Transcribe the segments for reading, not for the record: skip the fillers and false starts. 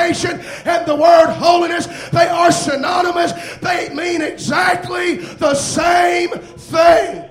sanctification and the word holiness, they are synonymous. They mean exactly the same thing.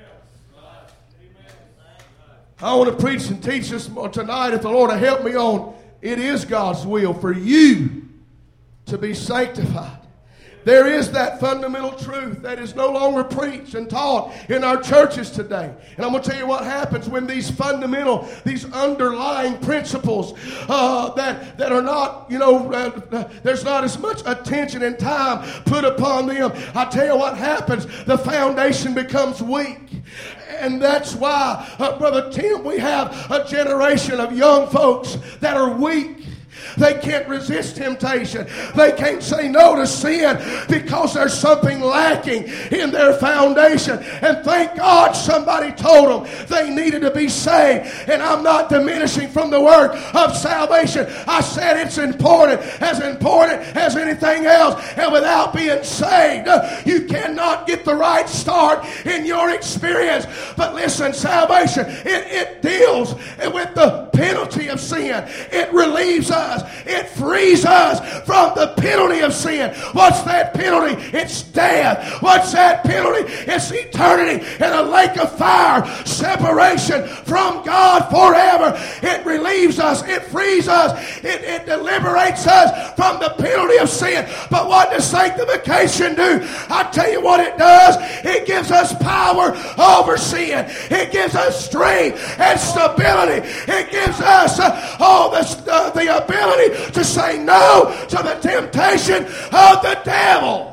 I want to preach and teach this tonight, if the Lord will help me on. It is God's will for you to be sanctified. There is that fundamental truth that is no longer preached and taught in our churches today. And I'm going to tell you what happens when these fundamental, these underlying principles that are not, there's not as much attention and time put upon them. I tell you what happens. The foundation becomes weak. And that's why, Brother Tim, we have a generation of young folks that are weak. They can't resist temptation. They can't say no to sin because there's something lacking in their foundation. And thank God somebody told them they needed to be saved. And I'm not diminishing from the work of salvation. I said it's important as anything else. And without being saved, you cannot get the right start in your experience. But listen, salvation, it deals with the penalty of sin. It relieves us. It frees us from the penalty of sin. What's that penalty? It's death. What's that penalty? It's eternity in a lake of fire. Separation from God forever. It relieves us. It frees us. It liberates us from the penalty of sin. But what does sanctification do? I tell you what it does. It gives us power over sin. It gives us strength and stability. It gives us the ability to say no to the temptation of the devil.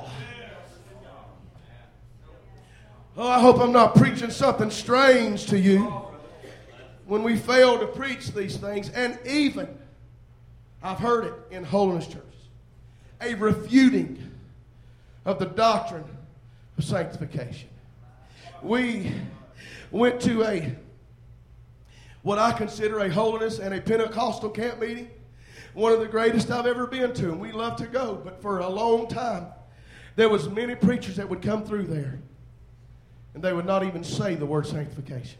Oh, I hope I'm not preaching something strange to you when we fail to preach these things. And even, I've heard it in holiness churches, a refuting of the doctrine of sanctification. We went to what I consider a holiness and a Pentecostal camp meeting. One of the greatest I've ever been to, and we love to go. But for a long time, there was many preachers that would come through there, and they would not even say the word sanctification.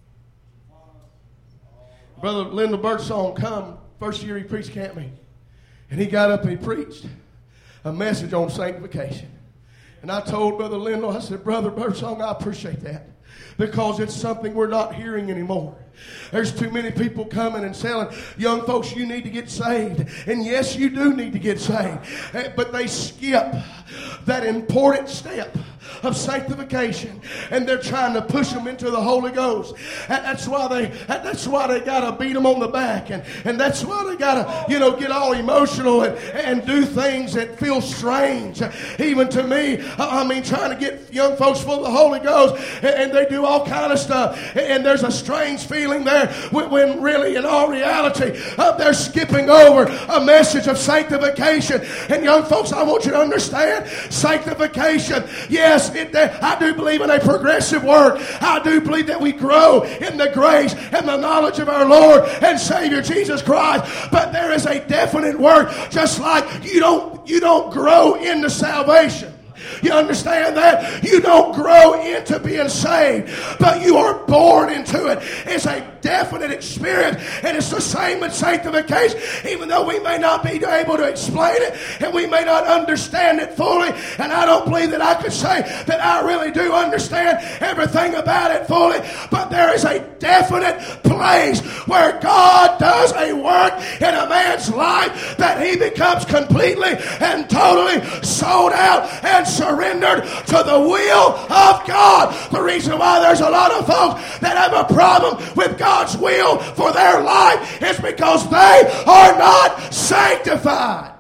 Brother Lyndall Birdsong come, first year he preached camp meeting, and he got up and he preached a message on sanctification. And I told Brother Lyndall, I said, Brother Birdsong, I appreciate that, because it's something we're not hearing anymore. There's too many people coming and telling young folks, you need to get saved. And yes, you do need to get saved. But they skip that important step of sanctification, and they're trying to push them into the Holy Ghost. That's why they gotta beat them on the back, and that's why they gotta get all emotional and do things that feel strange, even to me. Trying to get young folks full of the Holy Ghost, and they do all kind of stuff, and there's a strange feeling there when really in all reality they're skipping over a message of sanctification. And young folks, I want you to understand sanctification. Yes, I do believe in a progressive work. I do believe that we grow in the grace and the knowledge of our Lord and Savior Jesus Christ. But there is a definite work, just like you don't grow into salvation. You understand that? You don't grow into being saved, but you are born into it. It's a definite experience, and it's the same with sanctification. Even though we may not be able to explain it, and we may not understand it fully, and I don't believe that I could say that I really do understand everything about it fully, but there is a definite place where God does a work in a man's life that he becomes completely and totally sold out and surrendered to the will of God. The reason why there's a lot of folks that have a problem with God's will for their life is because they are not sanctified.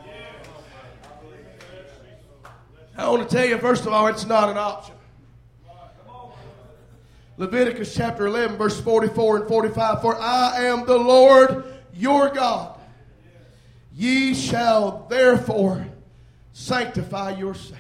I want to tell you, first of all, it's not an option. Leviticus chapter 11, verse 44 and 45. For I am the Lord your God. Ye shall therefore sanctify yourselves.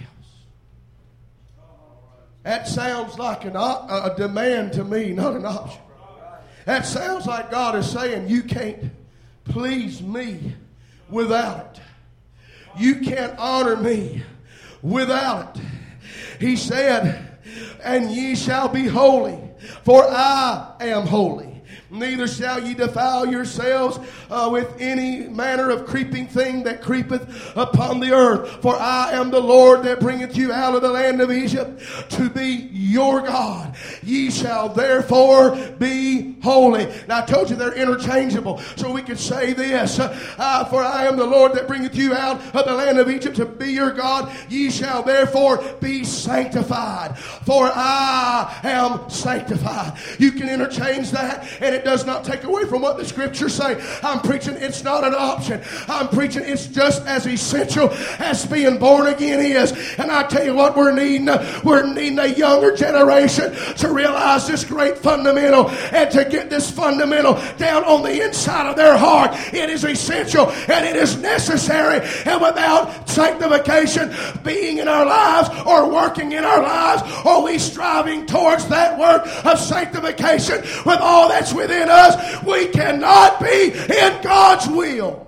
That sounds like a demand to me, not an option. That sounds like God is saying, you can't please me without it. You can't honor me without it. He said, and ye shall be holy, for I am holy. Neither shall ye defile yourselves with any manner of creeping thing that creepeth upon the earth. For I am the Lord that bringeth you out of the land of Egypt to be your God. Ye shall therefore be holy. Now I told you they're interchangeable. So we could say this. For I am the Lord that bringeth you out of the land of Egypt to be your God. Ye shall therefore be sanctified. For I am sanctified. You can interchange that, and it does not take away from what the scriptures say. I'm preaching it's not an option. I'm preaching it's just as essential as being born again is. And I tell you what we're needing a younger generation to realize this great fundamental and to get this fundamental down on the inside of their heart. It is essential and it is necessary. And without sanctification being in our lives or working in our lives, or we striving towards that work of sanctification with all that's within us, we cannot be in God's will.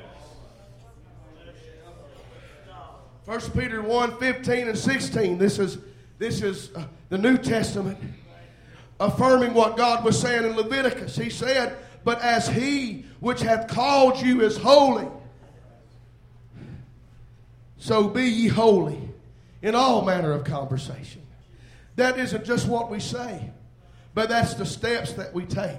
1 Peter 1:15 and 16. This is the New Testament affirming what God was saying in Leviticus. He said, "But as he which hath called you is holy, so be ye holy in all manner of conversation." That isn't just what we say, but that's the steps that we take.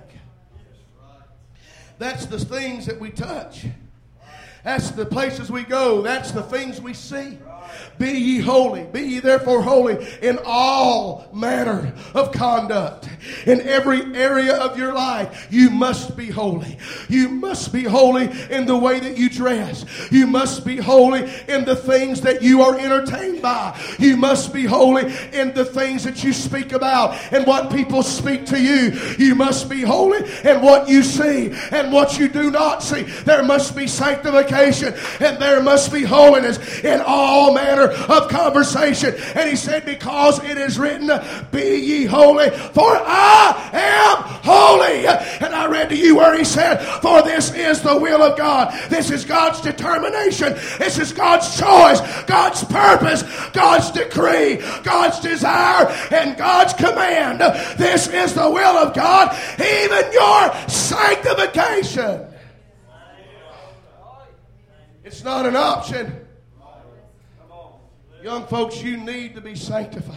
That's the things that we touch. That's the places we go. That's the things we see. Be ye holy. Be ye therefore holy in all manner of conduct. In every area of your life, you must be holy. You must be holy in the way that you dress. You must be holy in the things that you are entertained by. You must be holy in the things that you speak about and what people speak to you. You must be holy in what you see and what you do not see. There must be sanctification and there must be holiness in all manner of conversation. And he said, because it is written, be ye holy, for I am holy. And I read to you where he said, for this is the will of God. This is God's determination. This is God's choice, God's purpose, God's decree, God's desire, and God's command. This is the will of God, even your sanctification. It's not an option. Young folks, you need to be sanctified.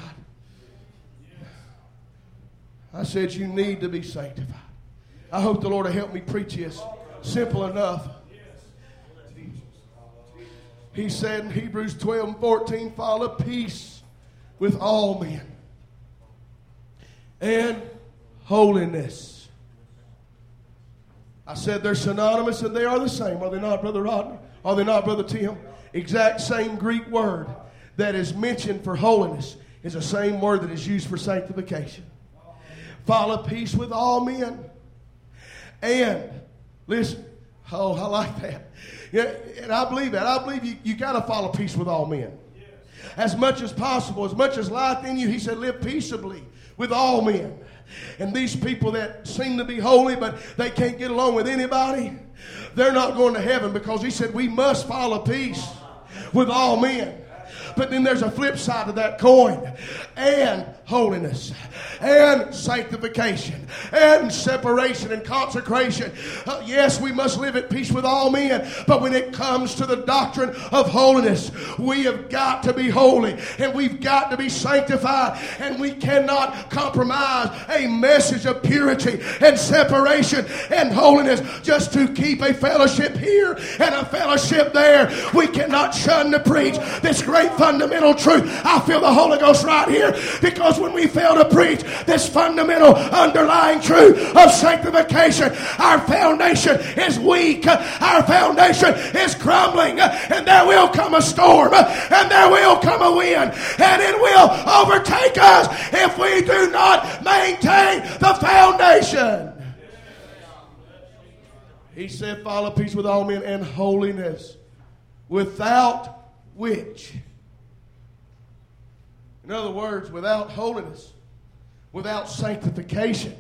I said you need to be sanctified. I hope the Lord will help me preach this. Simple enough. He said in Hebrews 12 and 14, follow peace with all men and holiness. I said they're synonymous and they are the same. Are they not, Brother Rodney? Are they not, Brother Tim? Exact same Greek word that is mentioned for holiness is the same word that is used for sanctification. Follow peace with all men. And, listen, oh, I like that. Yeah, and I believe that. I believe you got to follow peace with all men. As much as possible, as much as life in you, he said, live peaceably with all men. And these people that seem to be holy, but they can't get along with anybody, they're not going to heaven, because he said we must follow peace with all men. But then there's a flip side of that coin. And holiness. And sanctification. And separation and consecration. Yes, we must live at peace with all men. But when it comes to the doctrine of holiness, we have got to be holy. And we've got to be sanctified. And we cannot compromise a message of purity and separation and holiness just to keep a fellowship here and a fellowship there. We cannot shun to preach this great fundamental truth. I feel the Holy Ghost right here, because when we fail to preach this fundamental underlying truth of sanctification, our foundation is weak, our foundation is crumbling, and there will come a storm, and there will come a wind, and it will overtake us if we do not maintain the foundation. He said, follow peace with all men and holiness, without which, in other words, without holiness, without sanctification,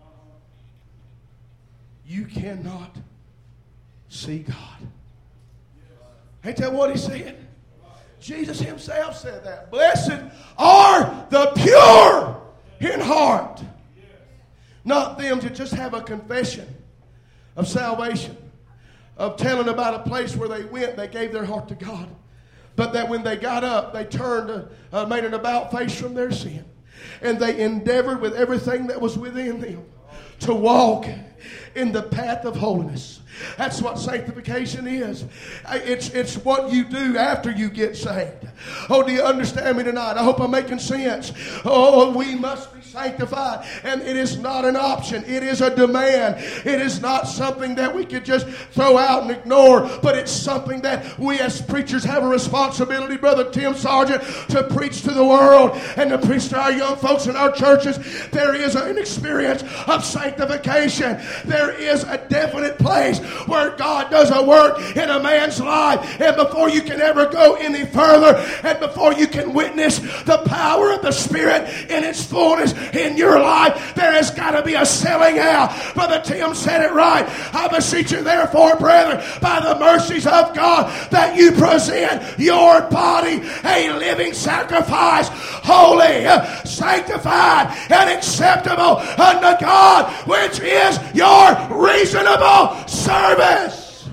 you cannot see God. Ain't that what he said? Jesus himself said that. Blessed are the pure in heart, Not them to just have a confession of salvation, of telling about a place where they went, they gave their heart to God. But that when they got up, they turned, made an about face from their sin. And they endeavored with everything that was within them to walk in the path of holiness. That's what sanctification is. It's what you do after you get saved. Oh, do you understand me tonight? I hope I'm making sense. Oh, we must be sanctified. And it is not an option. It is a demand. It is not something that we could just throw out and ignore. But it's something that we as preachers have a responsibility, Brother Tim Sargent, to preach to the world and to preach to our young folks in our churches. There is an experience of sanctification. There is a definite place where God does a work in a man's life, and before you can ever go any further, and before you can witness the power of the Spirit in its fullness in your life, there has got to be a selling out. Brother Tim said it right. I beseech you therefore, brethren, by the mercies of God, that you present your body a living sacrifice, holy, sanctified, and acceptable unto God, which is your reasonable service.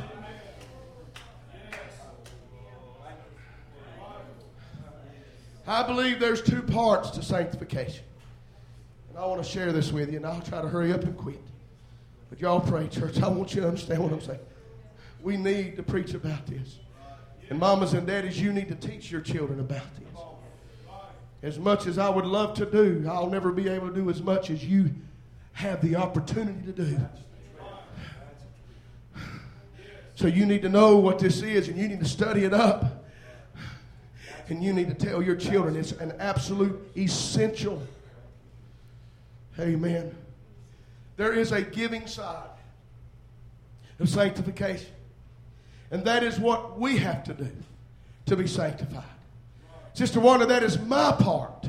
I believe there's two parts to sanctification. And I want to share this with you, and I'll try to hurry up and quit. But y'all pray, church. I want you to understand what I'm saying. We need to preach about this. And mamas and daddies, you need to teach your children about this. As much as I would love to do, I'll never be able to do as much as you have the opportunity to do. So you need to know what this is, and you need to study it up. And you need to tell your children it's an absolute essential. Amen. There is a giving side of sanctification. And that is what we have to do to be sanctified. Sister Wanda, that is my part.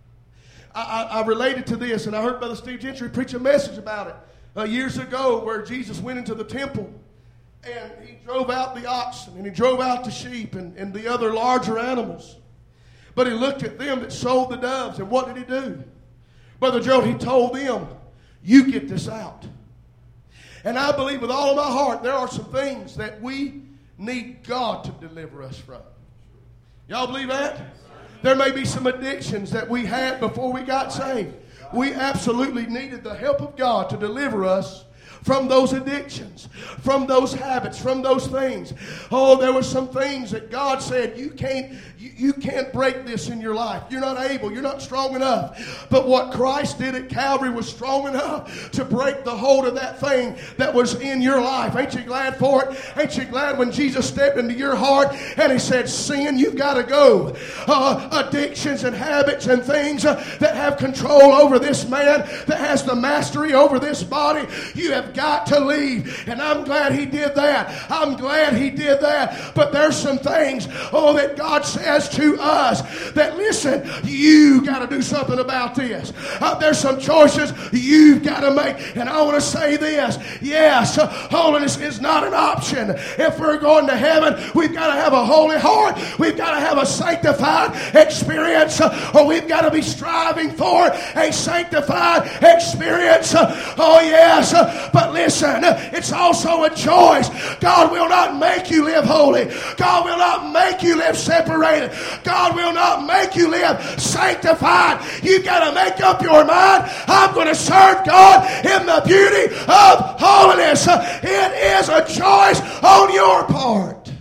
I related to this, and I heard Brother Steve Gentry preach a message about it years ago, where Jesus went into the temple and he drove out the oxen and he drove out the sheep and the other larger animals. But he looked at them that sold the doves, and what did he do? Brother Joe, he told them, you get this out. And I believe with all of my heart there are some things that we need God to deliver us from. Y'all believe that? There may be some addictions that we had before we got saved. We absolutely needed the help of God to deliver us from those addictions, from those habits, from those things. Oh, there were some things that God said, you can't break this in your life. You're not able. You're not strong enough. But what Christ did at Calvary was strong enough to break the hold of that thing that was in your life. Ain't you glad for it? Ain't you glad when Jesus stepped into your heart and he said, sin, you've got to go. Addictions and habits and things that have control over this man, that has the mastery over this body, you have got to leave. And I'm glad he did that. I'm glad he did that. But there's some things, that God says to us that, listen, you got to do something about this. There's some choices you've got to make. And I want to say this. Yes, holiness is not an option. If we're going to heaven, we've got to have a holy heart. We've got to have a sanctified experience, or we've got to be striving for a sanctified experience. Oh, yes. But listen, it's also a choice. God will not make you live holy. God will not make you live separated. God will not make you live sanctified. You've got to make up your mind. I'm going to serve God in the beauty of holiness. It is a choice on your part.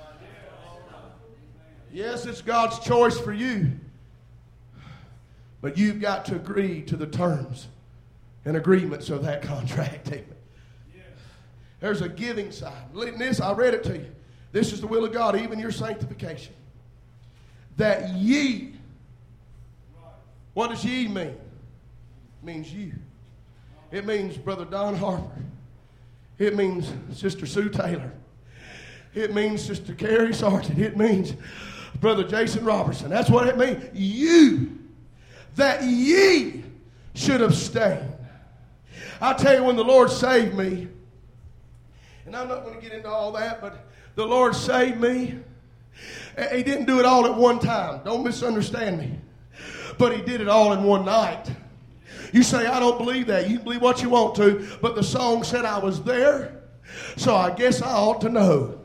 Yes, it's God's choice for you. But you've got to agree to the terms and agreements of that contract. Amen. There's a giving side. This, I read it to you. This is the will of God, even your sanctification. That ye. What does ye mean? It means you. It means Brother Don Harper. It means Sister Sue Taylor. It means Sister Carrie Sargent. It means Brother Jason Robertson. That's what it means. You. That ye should abstain. I tell you, when the Lord saved me, and I'm not going to get into all that, but the Lord saved me. He didn't do it all at one time. Don't misunderstand me. But he did it all in one night. You say, I don't believe that. You can believe what you want to, but the song said I was there, so I guess I ought to know.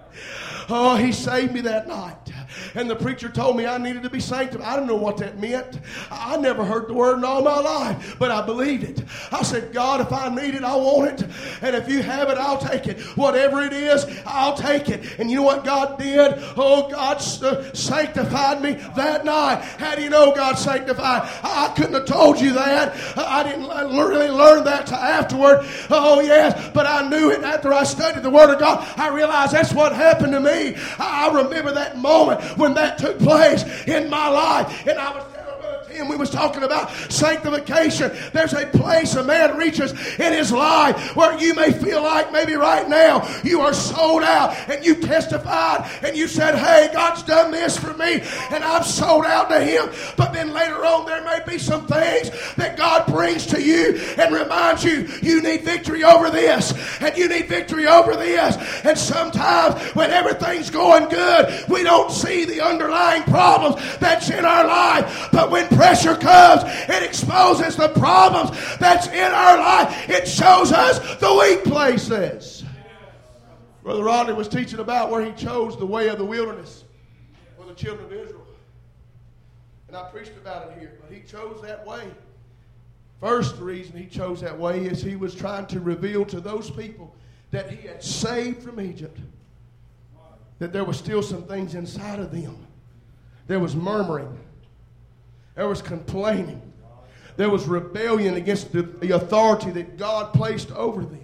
Oh, he saved me that night. And the preacher told me I needed to be sanctified. I didn't know what that meant. I never heard the word in all my life, but I believed it. I said, God, if I need it, I want it. And if you have it, I'll take it. Whatever it is, I'll take it. And you know what God did? Oh, God sanctified me that night. How do you know God sanctified? I couldn't have told you that. I didn't really learn that till afterward. Oh, yes, but I knew it after I studied the Word of God. I realized that's what happened to me. I remember that moment when that took place in my life. And I was telling Brother Tim, we was talking about sanctification. There's a place a man reaches in his life where you may feel like maybe right now you are sold out, and you testified and you said, hey, God's done this for me and I'm sold out to Him. But then later on there may be some things that God brings to you and reminds you, you need victory over this and you need victory over this. And sometimes when everything's going good, we don't see the underlying problems that's in our life. But when pressure comes, it exposes the problems that's in our life. It shows us the weak places. Brother Rodney was teaching about where he chose the way of the wilderness for the children of Israel. And I preached about it here, but he chose that way. First, the reason he chose that way is he was trying to reveal to those people that he had saved from Egypt that there were still some things inside of them. There was murmuring. There was complaining. There was rebellion against the authority that God placed over them.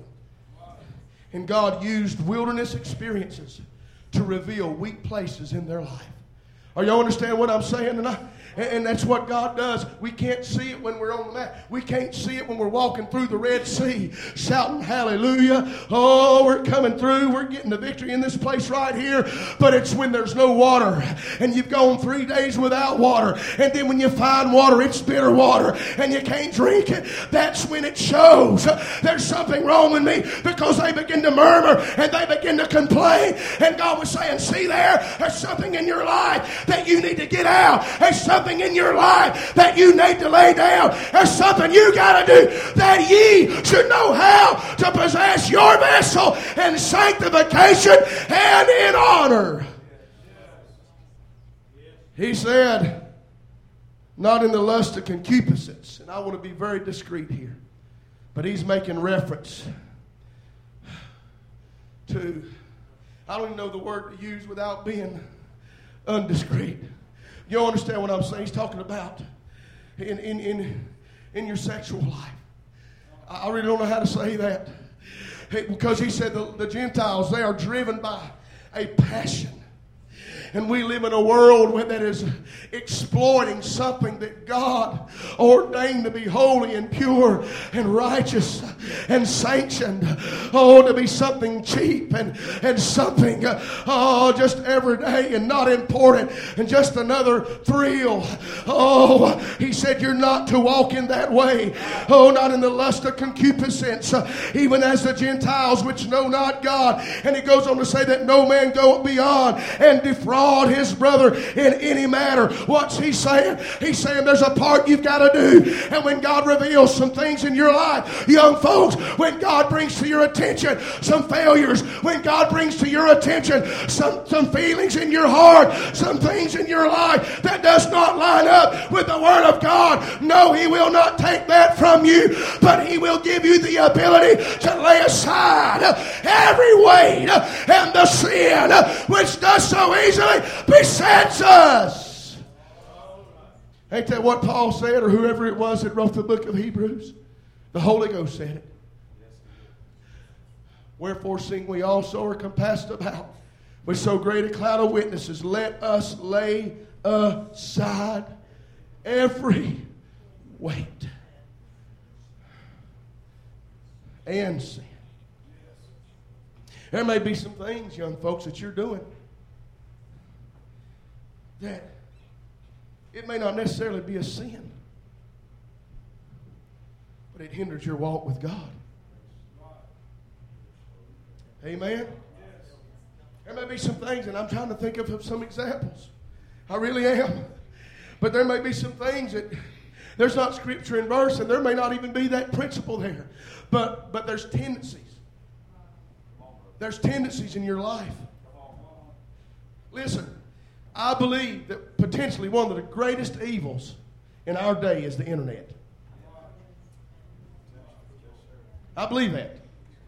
And God used wilderness experiences to reveal weak places in their life. Are y'all understand what I'm saying tonight? And that's what God does. We can't see it when we're on the mat. We can't see it when we're walking through the Red Sea, shouting hallelujah. Oh, we're coming through. We're getting the victory in this place right here. But it's when there's no water and you've gone 3 days without water. And then when you find water, it's bitter water and you can't drink it. That's when it shows there's something wrong with me, because they begin to murmur and they begin to complain. And God was saying, see there's something in your life that you need to get out. There's something in your life that you need to lay down. There's something you got to do, that ye should know how to possess your vessel in sanctification and in honor. He said, not in the lust of concupiscence. And I want to be very discreet here, but he's making reference to, I don't even know the word to use without being undiscreet. You understand what I'm saying? He's talking about in your sexual life. I really don't know how to say that. Because he said the Gentiles, they are driven by a passion. And we live in a world that is exploiting something that God ordained to be holy and pure and righteous and sanctioned. Oh, to be something cheap and something just everyday and not important and just another thrill. Oh, he said you're not to walk in that way. Oh, not in the lust of concupiscence, even as the Gentiles which know not God. And he goes on to say that no man go beyond and defraud his brother in any matter. What's he saying? He's saying there's a part you've got to do. And when God reveals some things in your life, young folks, when God brings to your attention some failures, when God brings to your attention some feelings in your heart, some things in your life that does not line up with the Word of God, no, He will not take that from you, but He will give you the ability to lay aside every weight and the sin which does so easily besets us. Ain't that what Paul said, or whoever it was that wrote the book of Hebrews? The Holy Ghost said it. Wherefore, seeing we also are compassed about with so great a cloud of witnesses, let us lay aside every weight and sin. There may be some things, young folks, that you're doing that it may not necessarily be a sin, but it hinders your walk with God. Amen? There may be some things, and I'm trying to think of some examples. I really am. But there may be some things There's not scripture and verse, and there may not even be that principle there. But there's tendencies. There's tendencies in your life. Listen, I believe that potentially one of the greatest evils in our day is the internet. I believe that.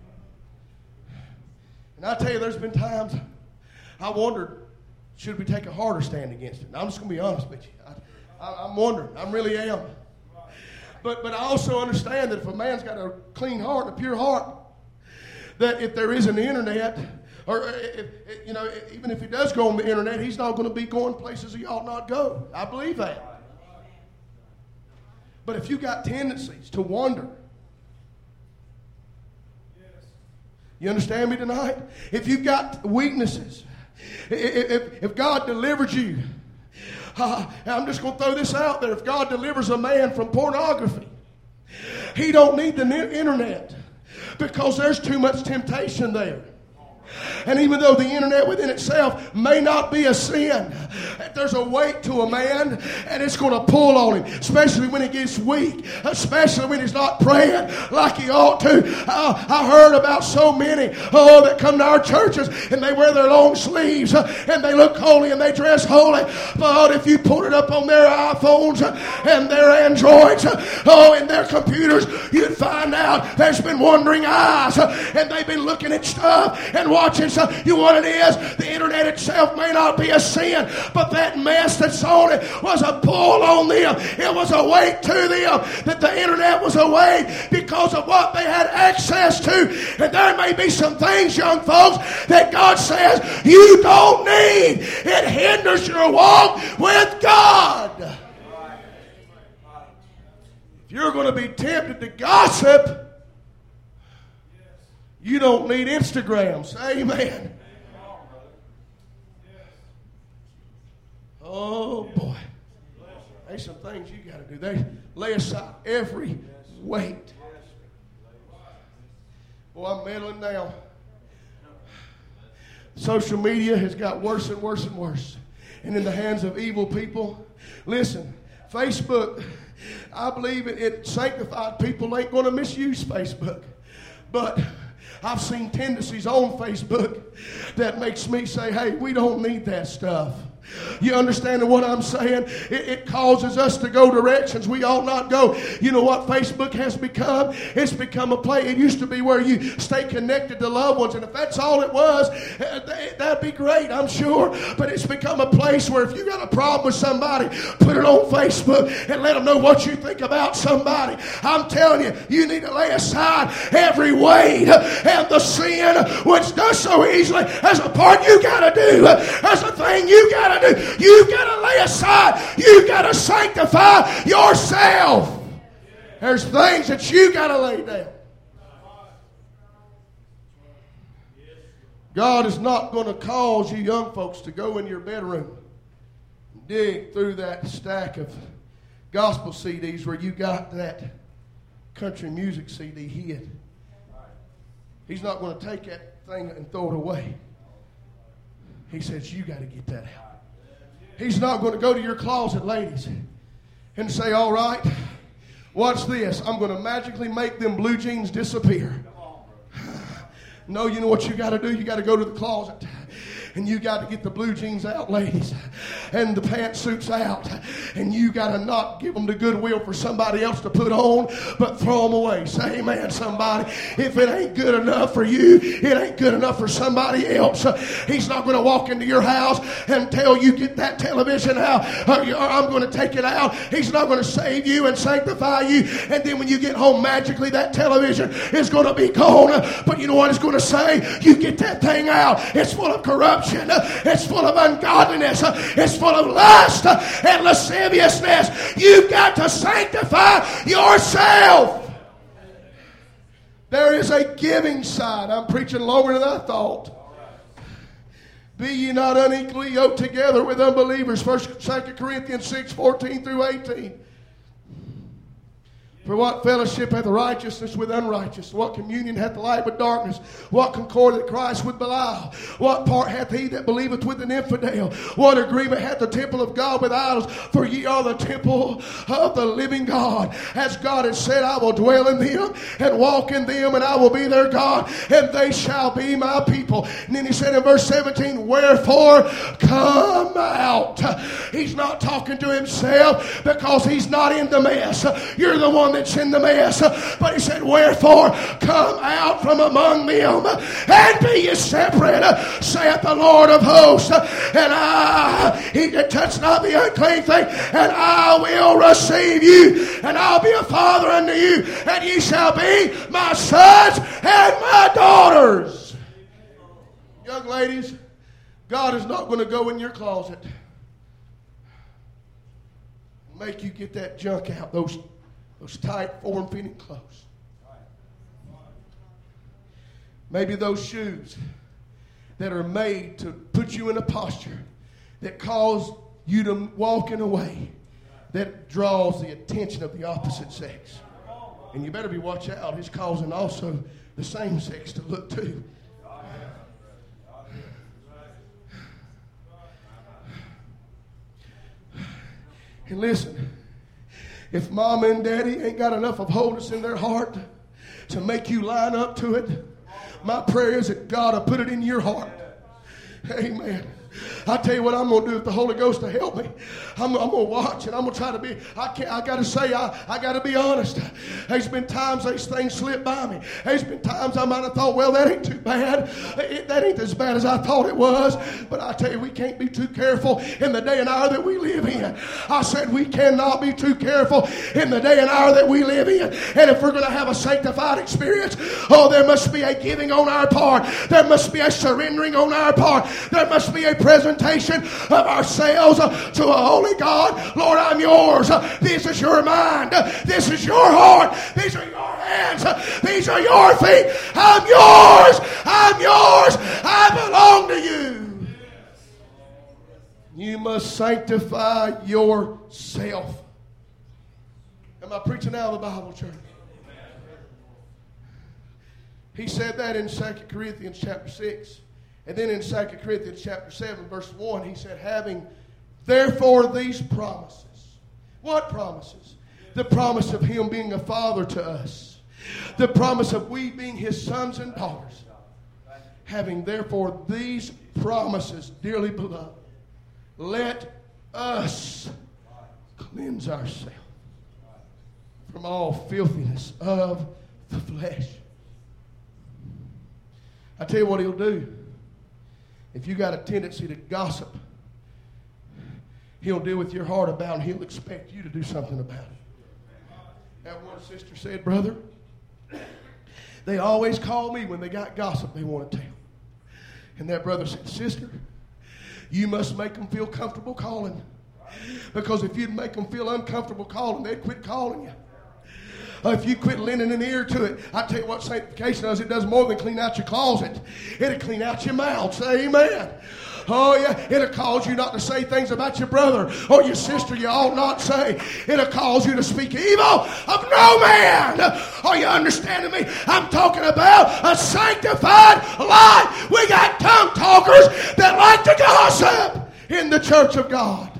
And I tell you, there's been times I wondered, should we take a harder stand against it? Now, I'm just going to be honest with you. I'm wondering. I really am. But I also understand that if a man's got a clean heart and a pure heart, that if there is an internet, or even if he does go on the internet, he's not going to be going places he ought not go. I believe that. But if you got tendencies to wander, you understand me tonight? If you've got weaknesses, if God delivered you, I'm just going to throw this out there. If God delivers a man from pornography, he don't need the internet because there's too much temptation there. And even though the internet within itself may not be a sin, there's a weight to a man, and it's going to pull on him, especially when he gets weak, especially when he's not praying like he ought to. I heard about so many that come to our churches, and they wear their long sleeves, and they look holy, and they dress holy. But if you put it up on their iPhones and their Androids, and their computers, you'd find out there's been wandering eyes, and they've been looking at stuff and watching stuff. You know what it is? The internet itself may not be a sin, but that mess that's on it was a pull on them. It was a weight to them. That the internet was a weight because of what they had access to. And there may be some things, young folks, that God says you don't need. It hinders your walk with God. If you're going to be tempted to gossip, you don't need Instagram. Say amen. Oh, boy. There's some things you got to do. They lay aside every weight. Boy, I'm meddling now. Social media has got worse and worse and worse. And in the hands of evil people. Listen, Facebook, I believe it sanctified people ain't going to misuse Facebook. But I've seen tendencies on Facebook that makes me say, hey, we don't need that stuff. You understand what I'm saying? It causes us to go directions we ought not go. You know what Facebook has become? It's become a place. It used to be where you stay connected to loved ones, and if that's all it was, that'd be great, I'm sure. But it's become a place where if you got a problem with somebody, put it on Facebook and let them know what you think about somebody. I'm telling you, you need to lay aside every weight and the sin which does so easily. As a part you got to do. As a thing you got to do. You've got to lay aside. You've got to sanctify yourself. There's things that you got to lay down. God is not going to cause you young folks to go in your bedroom and dig through that stack of gospel CDs where you got that country music CD hid. He's not going to take that thing and throw it away. He says, you got to get that out. He's not going to go to your closet, ladies, and say, all right, watch this. I'm going to magically make them blue jeans disappear. No, you know what you got to do? You got to go to the closet. And you got to get the blue jeans out, ladies, and the pantsuits out. And you got to not give them to Goodwill for somebody else to put on, but throw them away. Say amen, somebody. If it ain't good enough for you, it ain't good enough for somebody else. He's not going to walk into your house and tell you, get that television out, or I'm going to take it out. He's not going to save you and sanctify you. And then when you get home, magically that television is going to be gone. But you know what it's going to say? You get that thing out. It's full of corruption. It's full of ungodliness. It's full of lust and lasciviousness. You've got to sanctify yourself. There is a giving side. I'm preaching longer than I thought. Be ye not unequally yoked together with unbelievers. 2 Corinthians 6:14 through 18. For what fellowship hath righteousness with unrighteousness? What communion hath the light with darkness? What concordeth Christ with Belial? What part hath he that believeth with an infidel? What agreement hath the temple of God with idols? For ye are the temple of the living God. As God has said, I will dwell in them and walk in them, and I will be their God, and they shall be my people. And then he said in verse 17, wherefore come out. He's not talking to himself because he's not in the mess. You're the one that's in the mess. But he said, wherefore come out from among them and be ye separate, saith the Lord of hosts, and he that touch not the unclean thing, and I will receive you, and I'll be a father unto you, and ye shall be my sons and my daughters. Young ladies, God is not going to go in your closet and make you get that junk out, those tight, form-fitting clothes. Maybe those shoes that are made to put you in a posture that cause you to walk in a way that draws the attention of the opposite sex. And you better be watch out. It's causing also the same sex to look too. And listen, if mom and daddy ain't got enough of wholeness in their heart to make you line up to it, my prayer is that God will put it in your heart. Amen. I tell you what I'm going to do if the Holy Ghost will help me. I'm going to watch and I'm going to try to be, I got to say, I got to be honest. There's been times these things slip by me. There's been times I might have thought, well, that ain't too bad. That ain't as bad as I thought it was. But I tell you, we can't be too careful in the day and hour that we live in. I said we cannot be too careful in the day and hour that we live in. And if we're going to have a sanctified experience, there must be a giving on our part. There must be a surrendering on our part. There must be a presentation of ourselves to a holy God. Lord, I'm yours. This is your mind. This is your heart. These are your hands. These are your feet. I'm yours. I'm yours. I belong to you. You must sanctify yourself. Am I preaching out of the Bible, church? He said that in 2 Corinthians chapter 6. And then in 2 Corinthians chapter 7, verse 1, he said, having therefore these promises. What promises? The promise of him being a father to us. The promise of we being his sons and daughters. Having therefore these promises, dearly beloved, let us cleanse ourselves from all filthiness of the flesh. I tell you what he'll do. If you got a tendency to gossip, he'll deal with your heart about it, and he'll expect you to do something about it. That one sister said, brother, they always call me when they got gossip they want to tell. And that brother said, sister, you must make them feel comfortable calling. Because if you'd make them feel uncomfortable calling, they'd quit calling you. If you quit lending an ear to it, I tell you what sanctification does. It does more than clean out your closet. It'll clean out your mouth. Say amen. Oh yeah, it'll cause you not to say things about your brother or your sister you ought not say. It'll cause you to speak evil of no man. Are you understanding me? I'm talking about a sanctified life. We got tongue talkers that like to gossip in the church of God.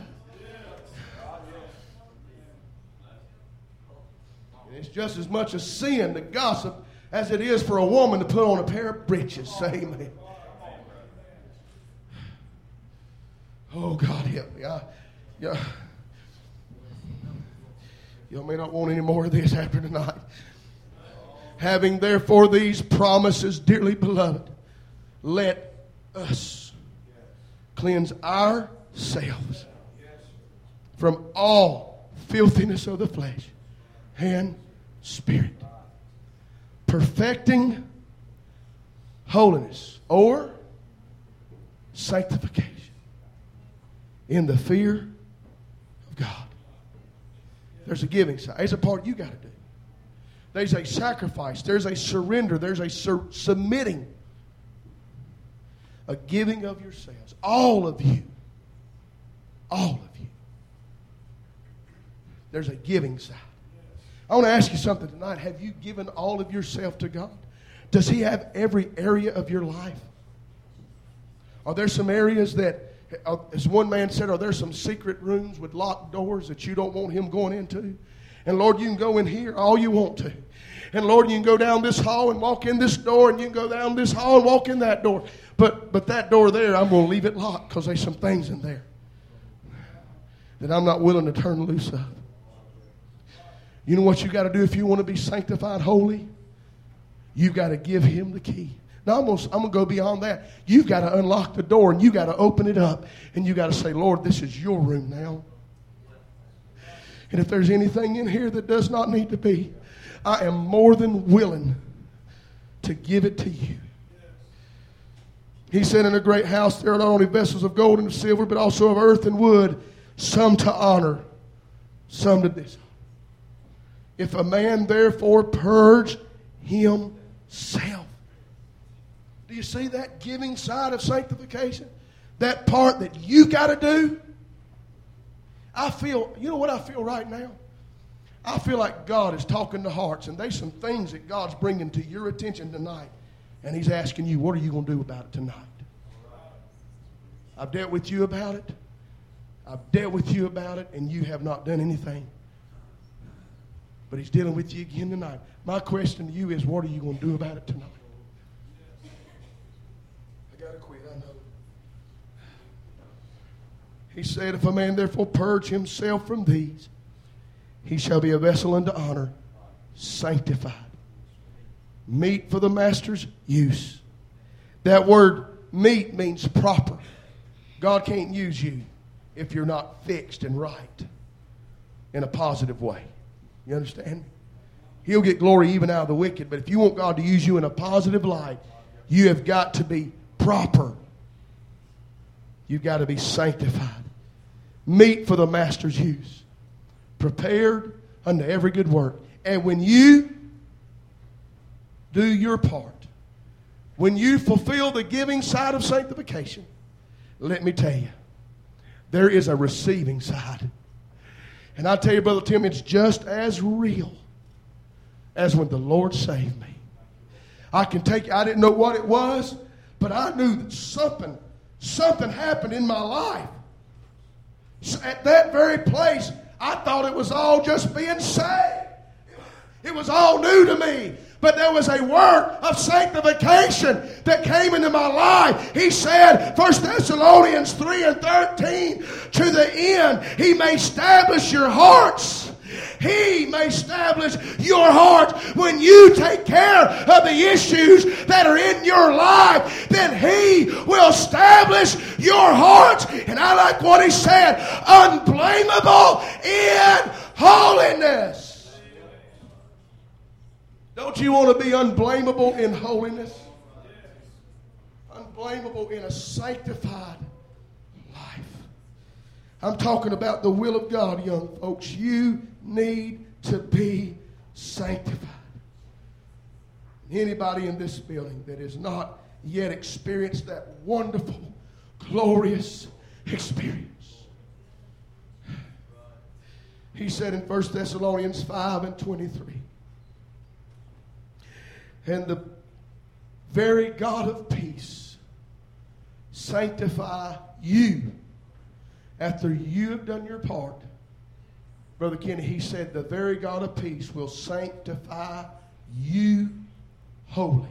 It's just as much a sin to gossip as it is for a woman to put on a pair of breeches. Say amen. Oh, God help me. Y'all may not want any more of this after tonight. Having therefore these promises, dearly beloved, let us cleanse ourselves from all filthiness of the flesh and spirit, perfecting holiness or sanctification in the fear of God. There's a giving side. There's a part you got to do. There's a sacrifice. There's a surrender. There's a submitting. A giving of yourselves. All of you. All of you. There's a giving side. I want to ask you something tonight. Have you given all of yourself to God? Does He have every area of your life? Are there some areas that, as one man said, are there some secret rooms with locked doors that you don't want Him going into? And Lord, you can go in here all you want to. And Lord, you can go down this hall and walk in this door, and you can go down this hall and walk in that door. But that door there, I'm going to leave it locked because there's some things in there that I'm not willing to turn loose of. You know what you got to do if you want to be sanctified holy? You've got to give Him the key. Now I'm going to go beyond that. You've got to unlock the door and you've got to open it up. And you've got to say, Lord, this is your room now. And if there's anything in here that does not need to be, I am more than willing to give it to you. He said, in a great house there are not only vessels of gold and of silver, but also of earth and wood, some to honor, some to dishonor. If a man therefore purge himself. Do you see that giving side of sanctification? That part that you got to do? You know what I feel right now? I feel like God is talking to hearts, and there's some things that God's bringing to your attention tonight, and He's asking you, what are you going to do about it tonight? I've dealt with you about it. I've dealt with you about it, and you have not done anything. But He's dealing with you again tonight. My question to you is, what are you going to do about it tonight? I got to quit, I know. He said, if a man therefore purge himself from these, he shall be a vessel unto honor, sanctified, meet for the master's use. That word meet means proper. God can't use you if you're not fixed and right in a positive way. You understand? He'll get glory even out of the wicked, but if you want God to use you in a positive light, you have got to be proper. You've got to be sanctified. Meet for the master's use. Prepared unto every good work. And when you do your part, when you fulfill the giving side of sanctification, let me tell you, there is a receiving side. And I tell you, Brother Tim, it's just as real as when the Lord saved me. I didn't know what it was, but I knew that something happened in my life. So at that very place, I thought it was all just being saved. It was all new to me. But there was a work of sanctification that came into my life. He said, 1 Thessalonians 3:13, to the end, He may establish your hearts. He may establish your heart. When you take care of the issues that are in your life, then He will establish your hearts. And I like what He said, unblameable in holiness. Don't you want to be unblameable in holiness? Unblameable in a sanctified life. I'm talking about the will of God, young folks. You need to be sanctified. Anybody in this building that has not yet experienced that wonderful, glorious experience. He said in 1 Thessalonians 5:23, and the very God of peace sanctify you after you have done your part. Brother Kenny, he said the very God of peace will sanctify you wholly.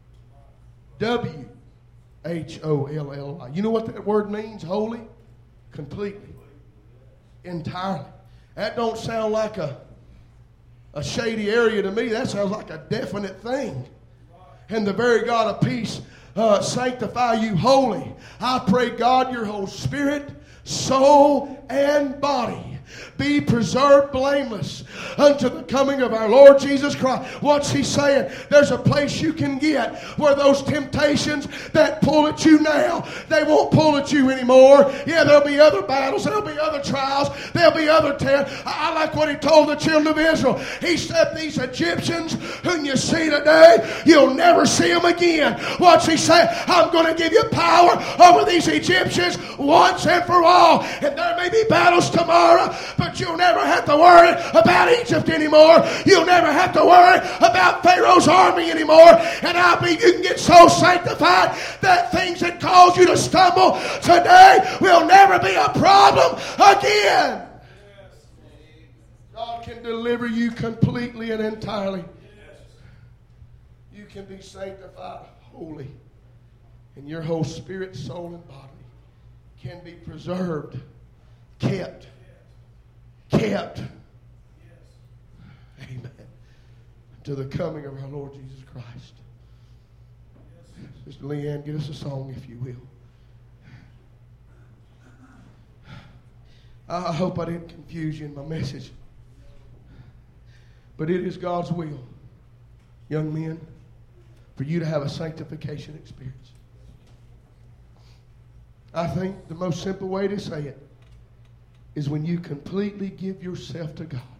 W-H-O-L-L-Y. You know what that word means? Holy? Completely. Entirely. That don't sound like a shady area to me. That sounds like a definite thing. And the very God of peace sanctify you wholly. I pray, God, your whole spirit, soul, and body be preserved blameless unto the coming of our Lord Jesus Christ. What's He saying? There's a place you can get where those temptations that pull at you now, they won't pull at you anymore. Yeah, there'll be other battles, there'll be other trials, there'll be other tests. I like what He told the children of Israel. He said, these Egyptians whom you see today, you'll never see them again. What's He saying? I'm going to give you power over these Egyptians once and for all. And there may be battles tomorrow. but you'll never have to worry about Egypt anymore. You'll never have to worry about Pharaoh's army anymore. And you can get so sanctified that things that cause you to stumble today will never be a problem again. God can deliver you completely and entirely. You can be sanctified holy, and your whole spirit, soul, and body can be preserved, kept. Amen. To the coming of our Lord Jesus Christ. Sister Leanne, get us a song if you will. I hope I didn't confuse you in my message. But it is God's will, young men, for you to have a sanctification experience. I think the most simple way to say it is when you completely give yourself to God.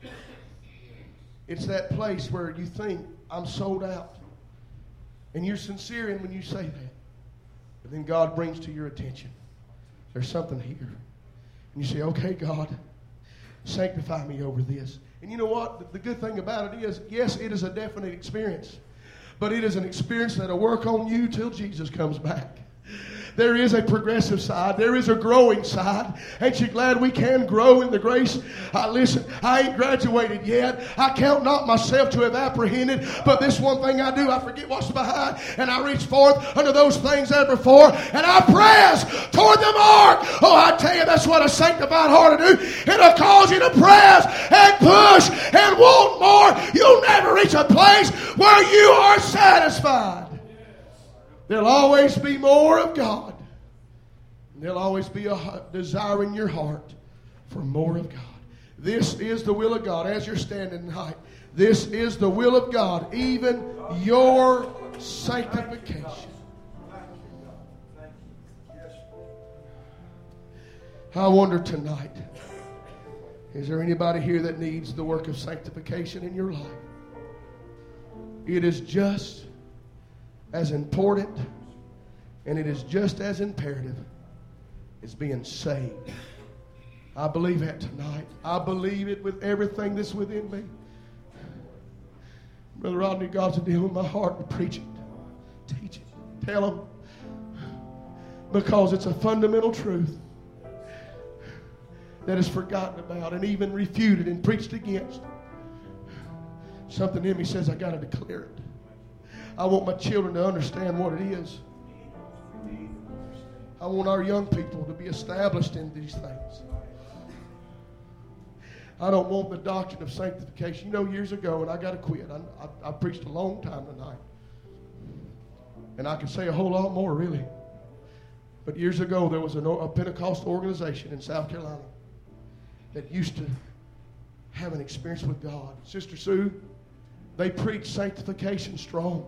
It's that place where you think, I'm sold out. And you're sincere in when you say that. But then God brings to your attention, there's something here. And you say, okay, God, sanctify me over this. And you know what? The good thing about it is, yes, it is a definite experience. But it is an experience that will work on you till Jesus comes back. There is a progressive side. There is a growing side. Ain't you glad we can grow in the grace? Listen, I ain't graduated yet. I count not myself to have apprehended. But this one thing I do, I forget what's behind. And I reach forth unto those things that are before. And I press toward the mark. Oh, I tell you, that's what a sanctified heart will do. It'll cause you to press and push and want more. You'll never reach a place where you are satisfied. There'll always be more of God. And there'll always be a desire in your heart for more of God. This is the will of God. As you're standing tonight, this is the will of God, even your sanctification. I wonder tonight, is there anybody here that needs the work of sanctification in your life? It is just as important, and it is just as imperative as being saved. I believe that tonight. I believe it with everything that's within me. Brother Rodney, God's dealing with my heart to preach it, teach it, tell them, because it's a fundamental truth that is forgotten about and even refuted and preached against. Something in me says I got to declare it. I want my children to understand what it is. I want our young people to be established in these things. I don't want the doctrine of sanctification. You know, years ago, and I got to quit. I preached a long time tonight. And I could say a whole lot more, really. But years ago, there was a Pentecostal organization in South Carolina that used to have an experience with God. Sister Sue, they preached sanctification strong.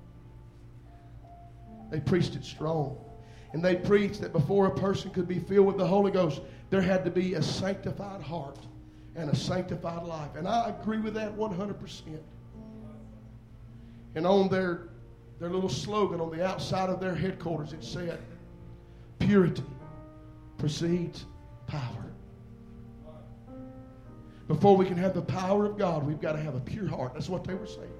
They preached it strong. And they preached that before a person could be filled with the Holy Ghost, there had to be a sanctified heart and a sanctified life. And I agree with that 100%. And on their little slogan on the outside of their headquarters, it said, purity precedes power. Before we can have the power of God, we've got to have a pure heart. That's what they were saying.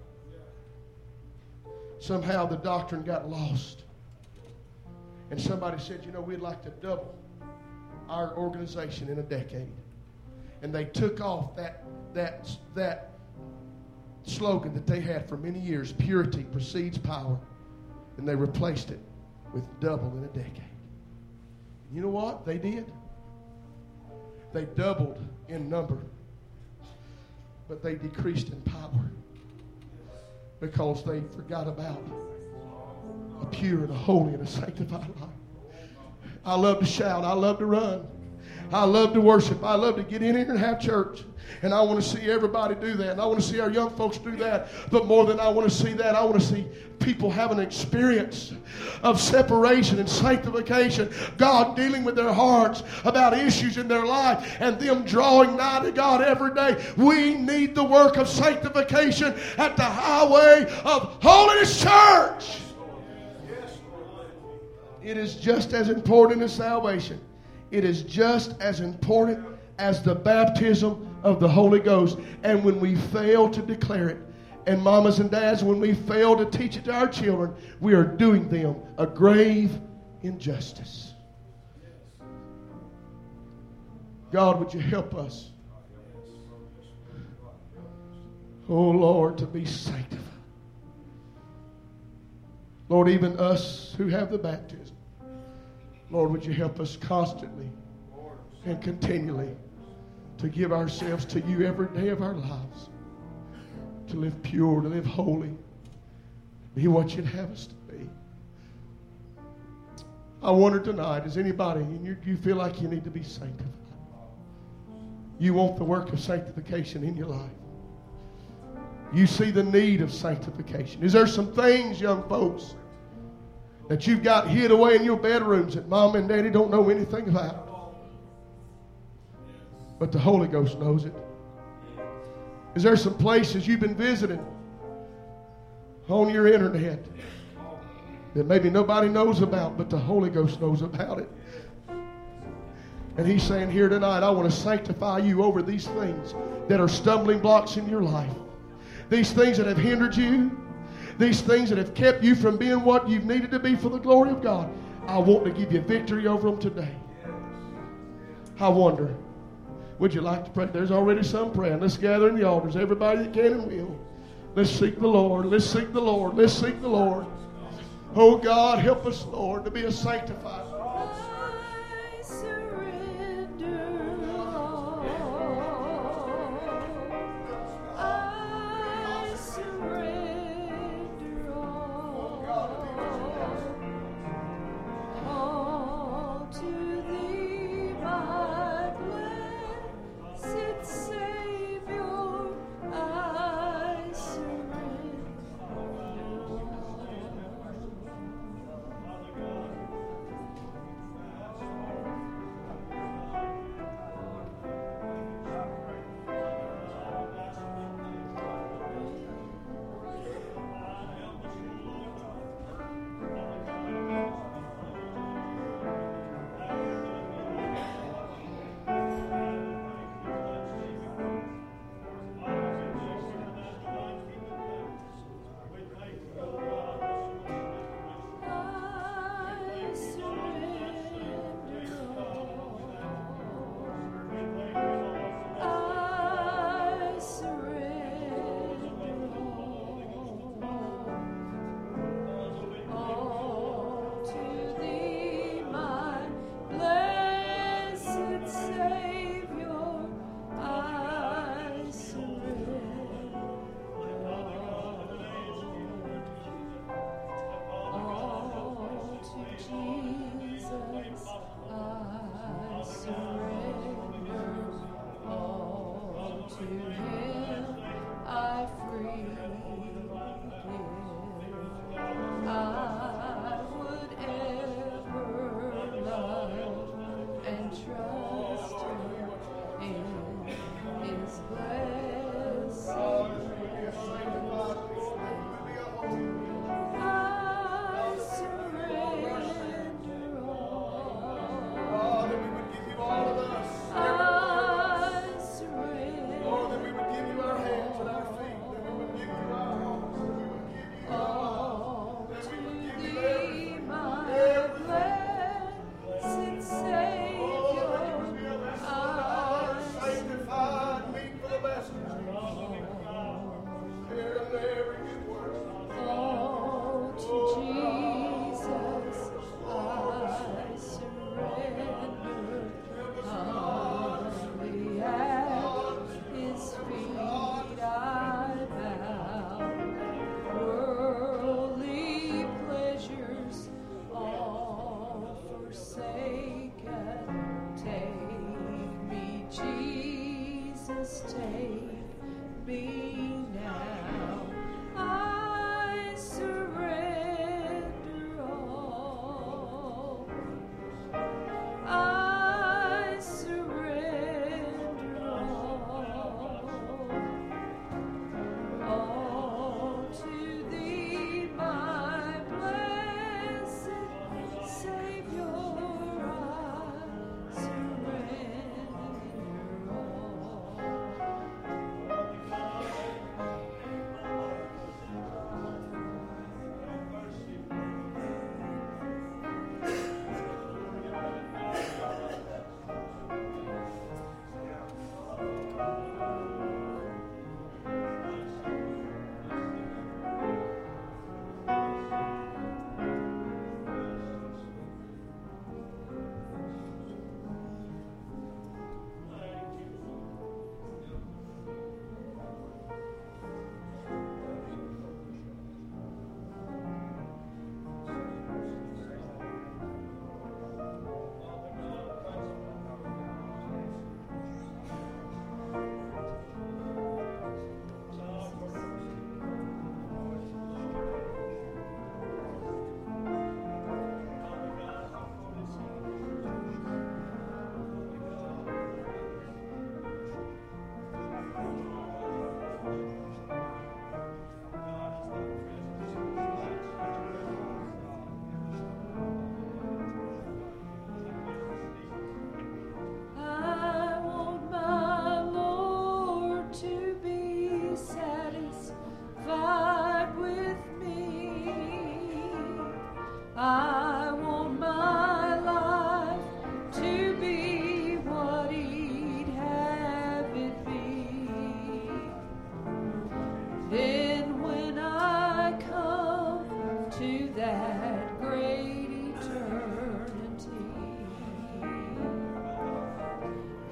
Somehow the doctrine got lost. And somebody said, you know, we'd like to double our organization in a decade. And they took off that slogan that they had for many years, purity precedes power. And they replaced it with double in a decade. You know what they did? They doubled in number, but they decreased in power because they forgot about a pure and a holy and a sanctified life. I love to shout. I love to run. I love to worship. I love to get in here and have church. And I want to see everybody do that. And I want to see our young folks do that. But more than I want to see that, I want to see people have an experience of separation and sanctification. God dealing with their hearts about issues in their life and them drawing nigh to God every day. We need the work of sanctification at the highway of Holiness Church. It is just as important as salvation. It is just as important as the baptism of the Holy Ghost. And when we fail to declare it, and mamas and dads, when we fail to teach it to our children, we are doing them a grave injustice. God, would you help us, oh Lord, to be sanctified. Lord, even us who have the baptism, Lord, would you help us constantly and continually to give ourselves to you every day of our lives, to live pure, to live holy, be what you'd have us to be. I wonder tonight, is anybody, you feel like you need to be sanctified? You want the work of sanctification in your life. You see the need of sanctification. Is there some things, young folks, that you've got hid away in your bedrooms that mom and daddy don't know anything about? But the Holy Ghost knows it. Is there some places you've been visiting on your internet that maybe nobody knows about, but the Holy Ghost knows about it? And He's saying here tonight, I want to sanctify you over these things that are stumbling blocks in your life. These things that have hindered you. These things that have kept you from being what you've needed to be for the glory of God. I want to give you victory over them today. I wonder, would you like to pray? There's already some praying. Let's gather in the altars. Everybody that can and will. Let's seek the Lord. Let's seek the Lord. Let's seek the Lord. Oh God, help us, Lord, to be a sanctified.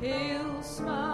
He'll smile.